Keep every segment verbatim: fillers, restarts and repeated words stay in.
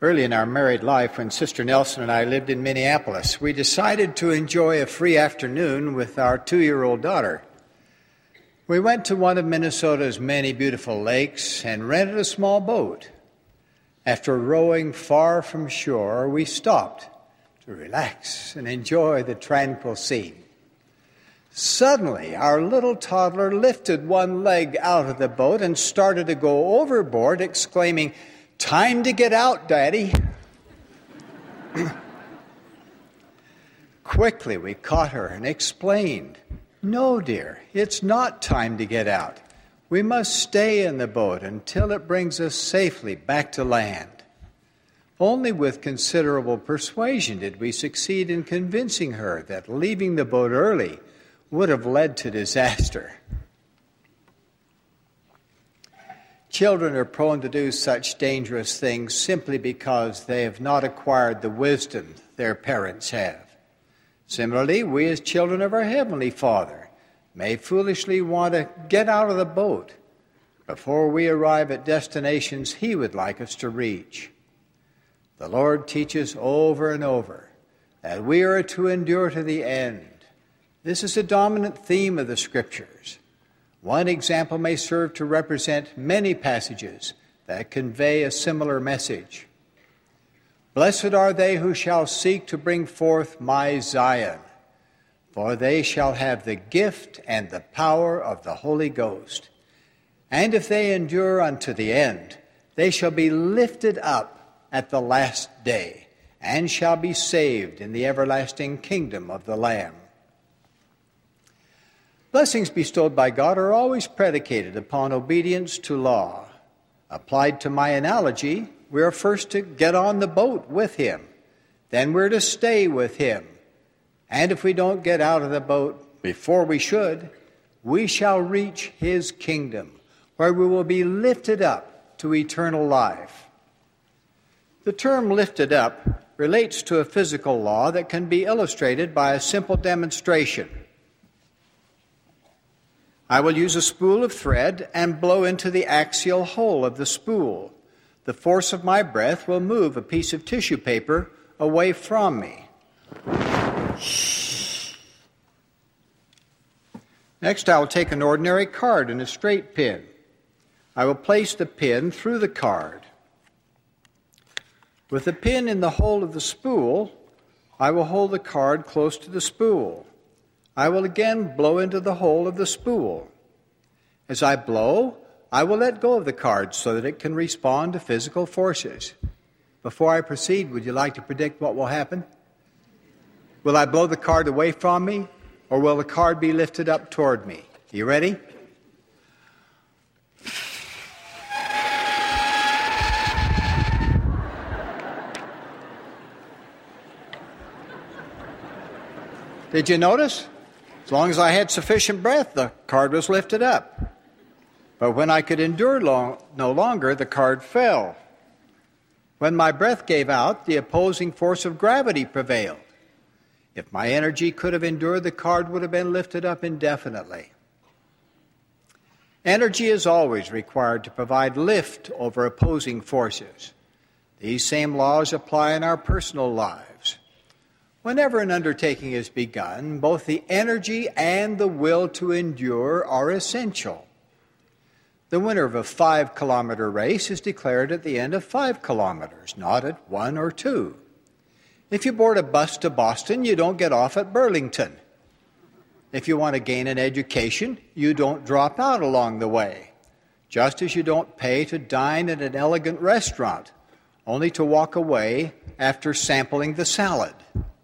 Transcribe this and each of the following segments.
Early in our married life, when Sister Nelson and I lived in Minneapolis, we decided to enjoy a free afternoon with our two-year-old daughter. We went to one of Minnesota's many beautiful lakes and rented a small boat. After rowing far from shore, we stopped to relax and enjoy the tranquil scene. Suddenly, our little toddler lifted one leg out of the boat and started to go overboard, exclaiming, "Time to get out, Daddy." Quickly, we caught her and explained, "No, dear, it's not time to get out. We must stay in the boat until it brings us safely back to land." Only with considerable persuasion did we succeed in convincing her that leaving the boat early would have led to disaster. Children are prone to do such dangerous things simply because they have not acquired the wisdom their parents have. Similarly, we as children of our Heavenly Father may foolishly want to get out of the boat before we arrive at destinations He would like us to reach. The Lord teaches over and over that we are to endure to the end. This is a dominant theme of the Scriptures. One example may serve to represent many passages that convey a similar message. "Blessed are they who shall seek to bring forth my Zion, for they shall have the gift and the power of the Holy Ghost. And if they endure unto the end, they shall be lifted up at the last day, and shall be saved in the everlasting kingdom of the Lamb." Blessings bestowed by God are always predicated upon obedience to law. Applied to my analogy, we are first to get on the boat with Him. Then we're to stay with Him. And if we don't get out of the boat before we should, we shall reach His kingdom, where we will be lifted up to eternal life. The term "lifted up" relates to a physical law that can be illustrated by a simple demonstration. I will use a spool of thread and blow into the axial hole of the spool. The force of my breath will move a piece of tissue paper away from me. Next, I will take an ordinary card and a straight pin. I will place the pin through the card. With the pin in the hole of the spool, I will hold the card close to the spool. I will again blow into the hole of the spool. As I blow, I will let go of the card so that it can respond to physical forces. Before I proceed, would you like to predict what will happen? Will I blow the card away from me, or will the card be lifted up toward me? Are you ready? Did you notice? As long as I had sufficient breath, the card was lifted up. But when I could endure long, no longer, the card fell. When my breath gave out, the opposing force of gravity prevailed. If my energy could have endured, the card would have been lifted up indefinitely. Energy is always required to provide lift over opposing forces. These same laws apply in our personal lives. Whenever an undertaking is begun, both the energy and the will to endure are essential. The winner of a five-kilometer race is declared at the end of five kilometers, not at one or two. If you board a bus to Boston, you don't get off at Burlington. If you want to gain an education, you don't drop out along the way, just as you don't pay to dine at an elegant restaurant, only to walk away after sampling the salad.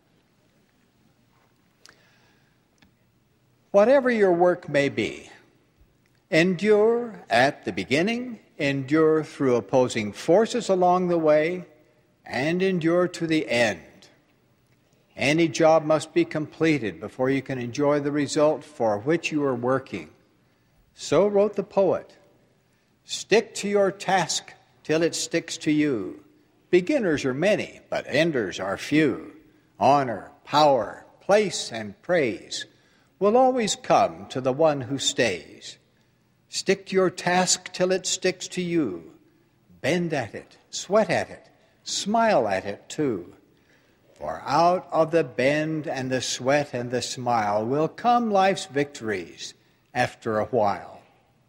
Whatever your work may be, endure at the beginning, endure through opposing forces along the way, and endure to the end. Any job must be completed before you can enjoy the result for which you are working. So wrote the poet, "Stick to your task till it sticks to you. Beginners are many, but enders are few. Honor, power, place, and praise will always come to the one who stays. Stick to your task till it sticks to you. Bend at it, sweat at it, Smile at it too. For out of the bend and the sweat and the smile will come life's victories after a while.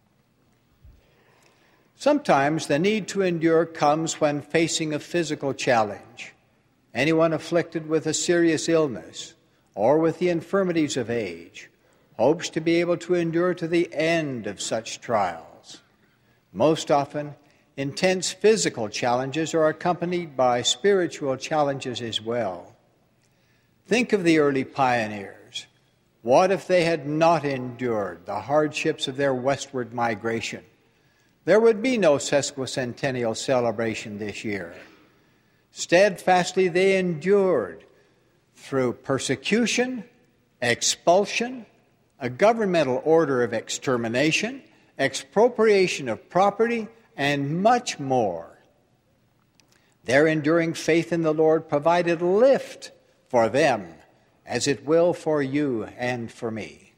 Sometimes the need to endure comes when facing a physical challenge. Anyone afflicted with a serious illness or with the infirmities of age hopes to be able to endure to the end of such trials. Most often, intense physical challenges are accompanied by spiritual challenges as well. Think of the early pioneers. What if they had not endured the hardships of their westward migration? There would be no sesquicentennial celebration this year. Steadfastly they endured through persecution, expulsion, a governmental order of extermination, expropriation of property, and much more. Their enduring faith in the Lord provided lift for them, as it will for you and for me.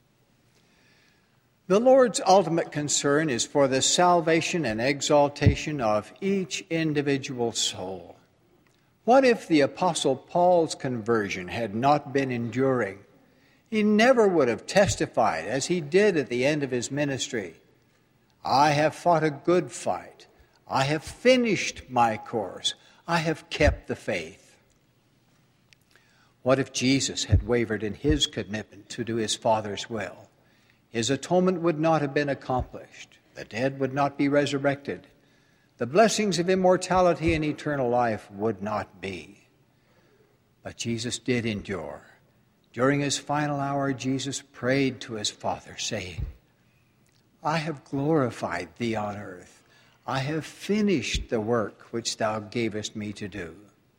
The Lord's ultimate concern is for the salvation and exaltation of each individual soul. What if the Apostle Paul's conversion had not been enduring? He never would have testified as he did at the end of his ministry. I have fought a good fight. I have finished my course. I have kept the faith. What if Jesus had wavered in his commitment to do his Father's will? His atonement would not have been accomplished. The dead would not be resurrected. The blessings of immortality and eternal life would not be. But Jesus did endure. During his final hour, Jesus prayed to his Father, saying, I have glorified thee on earth. I have finished the work which thou gavest me to do.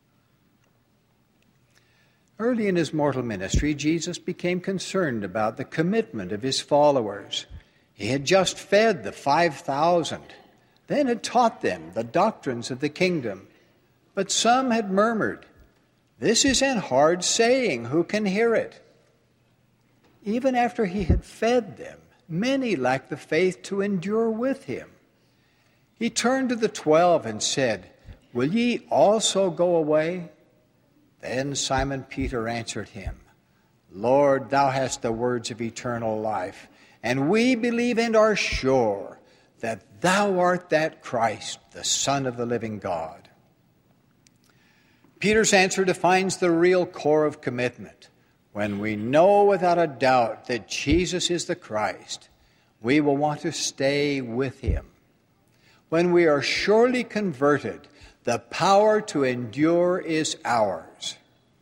Early in his mortal ministry, Jesus became concerned about the commitment of his followers. He had just fed the five thousand, then had taught them the doctrines of the kingdom. But some had murmured, This is an hard saying, who can hear it? Even after he had fed them, many lacked the faith to endure with him. He turned to the twelve and said, Will ye also go away? Then Simon Peter answered him, Lord, thou hast the words of eternal life, and we believe and are sure that thou art that Christ, the Son of the living God. Peter's answer defines the real core of commitment. When we know without a doubt that Jesus is the Christ, we will want to stay with him. When we are surely converted, the power to endure is ours.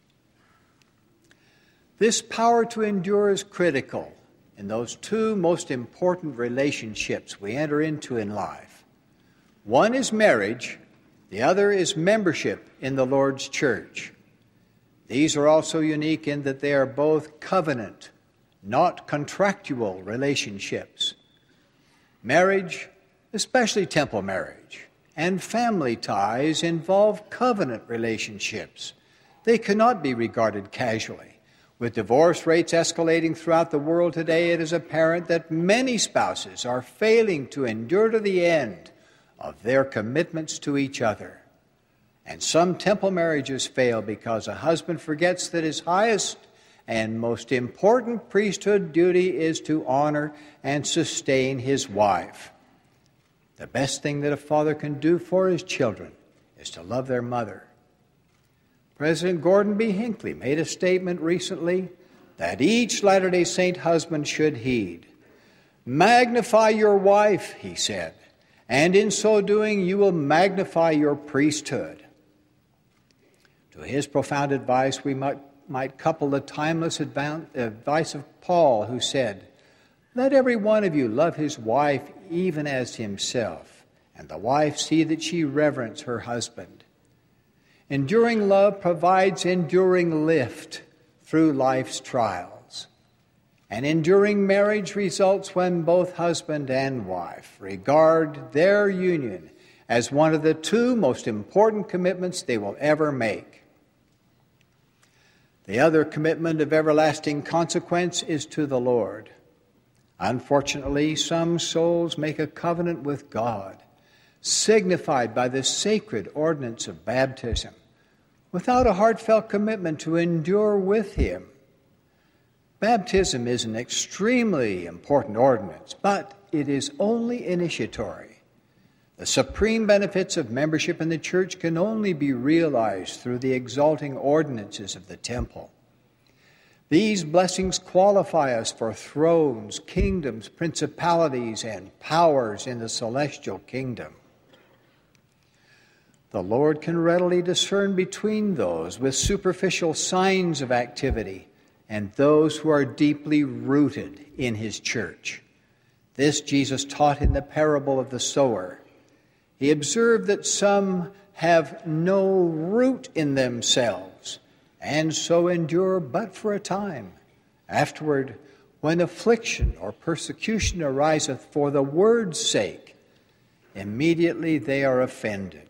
This power to endure is critical in those two most important relationships we enter into in life. One is marriage, the other is membership in the Lord's church. These are also unique in that they are both covenant, not contractual relationships. Marriage, especially temple marriage, and family ties involve covenant relationships. They cannot be regarded casually. With divorce rates escalating throughout the world today, it is apparent that many spouses are failing to endure to the end of their commitments to each other. And some temple marriages fail because a husband forgets that his highest and most important priesthood duty is to honor and sustain his wife. The best thing that a father can do for his children is to love their mother. President Gordon B. Hinckley made a statement recently that each Latter-day Saint husband should heed. Magnify your wife, he said, and in so doing you will magnify your priesthood. To his profound advice, we might, might couple the timeless advice of Paul, who said, Let every one of you love his wife even as himself, and the wife see that she reverence her husband. Enduring love provides enduring lift through life's trials. An enduring marriage results when both husband and wife regard their union as one of the two most important commitments they will ever make. The other commitment of everlasting consequence is to the Lord. Unfortunately, some souls make a covenant with God, signified by the sacred ordinance of baptism, without a heartfelt commitment to endure with him. Baptism is an extremely important ordinance, but it is only initiatory. The supreme benefits of membership in the church can only be realized through the exalting ordinances of the temple. These blessings qualify us for thrones, kingdoms, principalities, and powers in the celestial kingdom. The Lord can readily discern between those with superficial signs of activity and those who are deeply rooted in his church. This Jesus taught in the parable of the sower. He observed that some have no root in themselves, and so endure but for a time. Afterward, when affliction or persecution ariseth for the word's sake, immediately they are offended.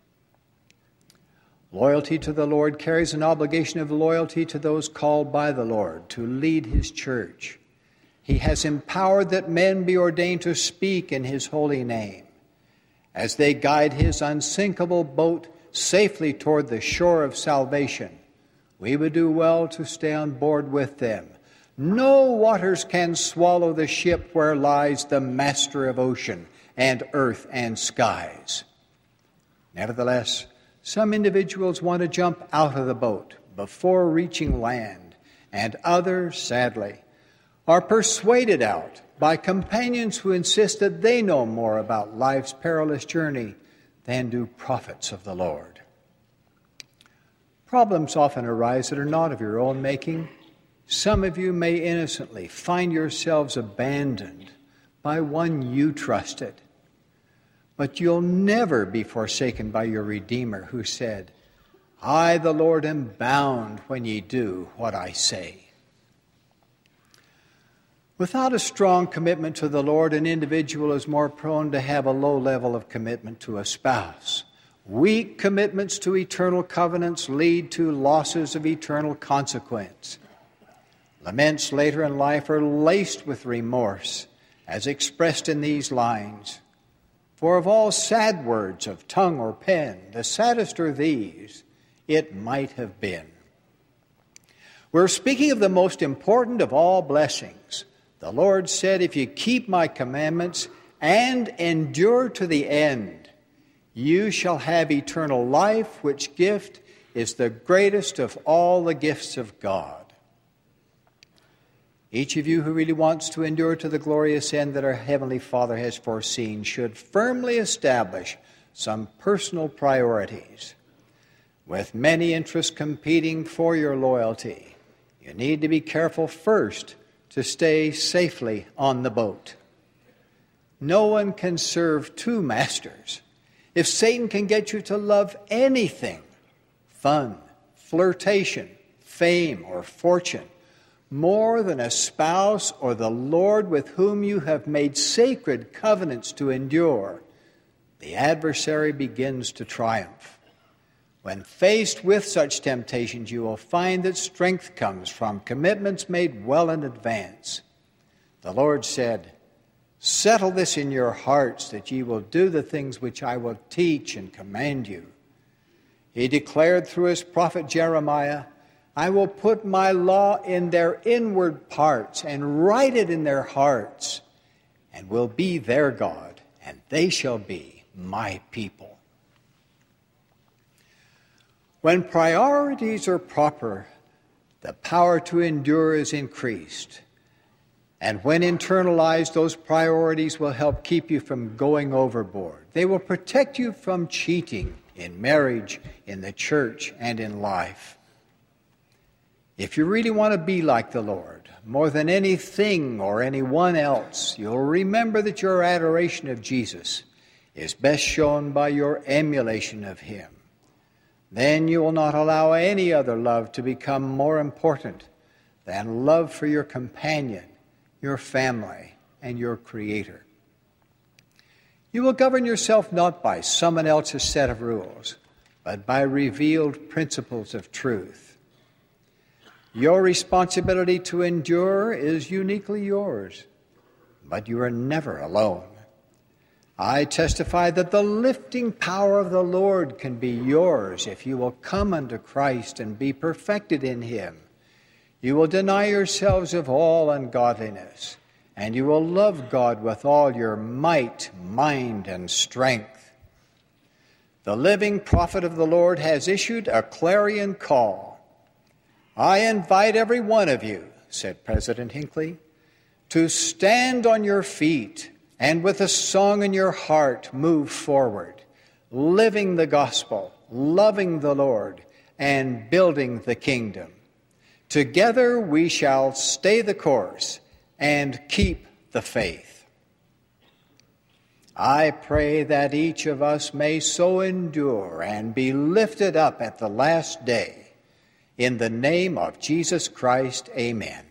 Loyalty to the Lord carries an obligation of loyalty to those called by the Lord to lead his church. He has empowered that men be ordained to speak in his holy name. As they guide his unsinkable boat safely toward the shore of salvation, we would do well to stay on board with them. No waters can swallow the ship where lies the master of ocean and earth and skies. Nevertheless, some individuals want to jump out of the boat before reaching land, and others, sadly, are persuaded out by companions who insist that they know more about life's perilous journey than do prophets of the Lord. Problems often arise that are not of your own making. Some of you may innocently find yourselves abandoned by one you trusted. But you'll never be forsaken by your Redeemer, who said, I, the Lord, am bound when ye do what I say. Without a strong commitment to the Lord, an individual is more prone to have a low level of commitment to a spouse. Weak commitments to eternal covenants lead to losses of eternal consequence. Laments later in life are laced with remorse, as expressed in these lines. For of all sad words of tongue or pen, the saddest are these, it might have been. We're speaking of the most important of all blessings. The Lord said, if you keep my commandments and endure to the end, you shall have eternal life, which gift is the greatest of all the gifts of God. Each of you who really wants to endure to the glorious end that our Heavenly Father has foreseen should firmly establish some personal priorities. With many interests competing for your loyalty, you need to be careful first to stay safely on the boat. No one can serve two masters. If Satan can get you to love anything, fun, flirtation, fame, or fortune, more than a spouse or the Lord with whom you have made sacred covenants to endure, the adversary begins to triumph. When faced with such temptations, you will find that strength comes from commitments made well in advance. The Lord said, settle this in your hearts, that ye will do the things which I will teach and command you. He declared through his prophet Jeremiah, I will put my law in their inward parts and write it in their hearts, and will be their God, and they shall be my people. When priorities are proper, the power to endure is increased. And when internalized, those priorities will help keep you from going overboard. They will protect you from cheating in marriage, in the church, and in life. If you really want to be like the Lord, more than anything or anyone else, you'll remember that your adoration of Jesus is best shown by your emulation of him. Then you will not allow any other love to become more important than love for your companion, your family, and your Creator. You will govern yourself not by someone else's set of rules, but by revealed principles of truth. Your responsibility to endure is uniquely yours, but you are never alone. I testify that the lifting power of the Lord can be yours if you will come unto Christ and be perfected in him. You will deny yourselves of all ungodliness, and you will love God with all your might, mind, and strength. The living prophet of the Lord has issued a clarion call. I invite every one of you, said President Hinckley, to stand on your feet and with a song in your heart move forward, living the gospel, loving the Lord, and building the kingdom. Together we shall stay the course and keep the faith. I pray that each of us may so endure and be lifted up at the last day. In the name of Jesus Christ, amen.